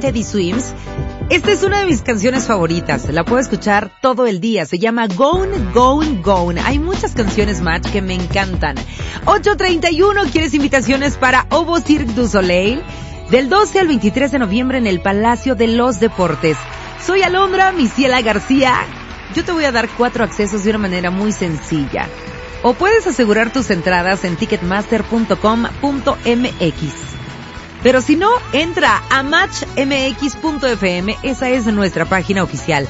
Teddy Swims. Esta es una de mis canciones favoritas, la puedo escuchar todo el día, se llama Gone, Gone, Gone. Hay muchas canciones, Match, que me encantan. 8:31, ¿quieres invitaciones para Obo Cirque du Soleil? Del 12 al 23 de noviembre en el Palacio de los Deportes. Soy Alondra Misiela García. Yo te voy a dar 4 accesos de una manera muy sencilla. O puedes asegurar tus entradas en ticketmaster.com.mx. Pero si no, entra a matchmx.fm, esa es nuestra página oficial,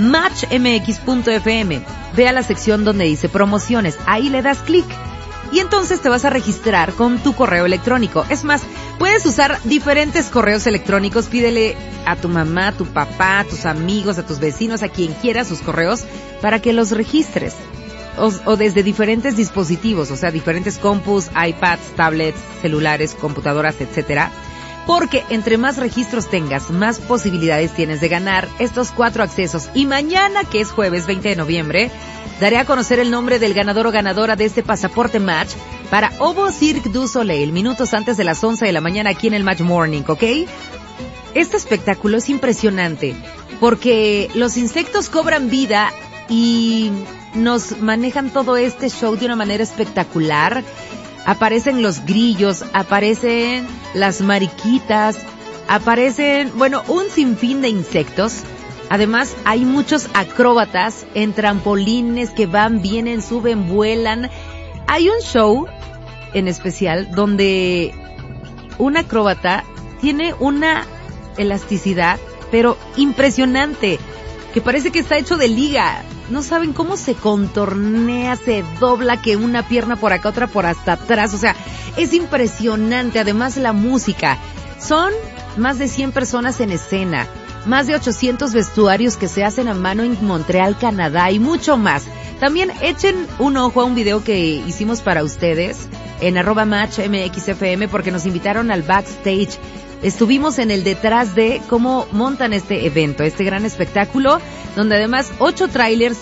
matchmx.fm. Ve a la sección donde dice promociones, ahí le das clic y entonces te vas a registrar con tu correo electrónico. Es más, puedes usar diferentes correos electrónicos, pídele a tu mamá, a tu papá, a tus amigos, a tus vecinos, a quien quiera sus correos para que los registres. O desde diferentes dispositivos, o sea, diferentes compus, iPads, tablets, celulares, computadoras, etcétera. Porque entre más registros tengas, más posibilidades tienes de ganar estos 4 accesos. Y mañana, que es jueves 20 de noviembre, daré a conocer el nombre del ganador o ganadora de este pasaporte Match para Obo Cirque du Soleil, minutos antes de las 11 de la mañana aquí en el Match Morning, ¿ok? Este espectáculo es impresionante porque los insectos cobran vida y nos manejan todo este show de una manera espectacular. Aparecen los grillos, aparecen las mariquitas, aparecen, un sinfín de insectos. Además, hay muchos acróbatas en trampolines que van, vienen, suben, vuelan. Hay un show en especial donde un acróbata tiene una elasticidad, pero impresionante, que parece que está hecho de liga. No saben cómo se contornea, se dobla, que una pierna por acá, otra por hasta atrás. O sea, es impresionante. Además, la música. Son más de 100 personas en escena, más de 800 vestuarios que se hacen a mano en Montreal, Canadá, y mucho más. También echen un ojo a un video que hicimos para ustedes en @matchmxfm porque nos invitaron al backstage. Estuvimos en el detrás de cómo montan este evento, este gran espectáculo, donde además 8 trailers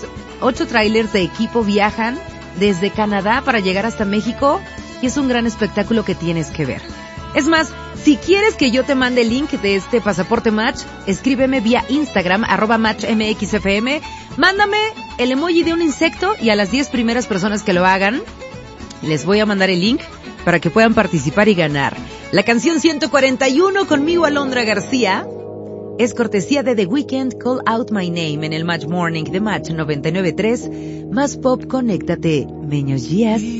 de equipo viajan desde Canadá para llegar hasta México, y es un gran espectáculo que tienes que ver. Es más, si quieres que yo te mande el link de este pasaporte Match, escríbeme vía Instagram, @matchmxfm, mándame el emoji de un insecto y a las 10 primeras personas que lo hagan, les voy a mandar el link para que puedan participar y ganar. La canción 141, conmigo Alondra García, es cortesía de The Weeknd, Call Out My Name, en el Match Morning de Match 99.3. Más pop, conéctate. Meños días.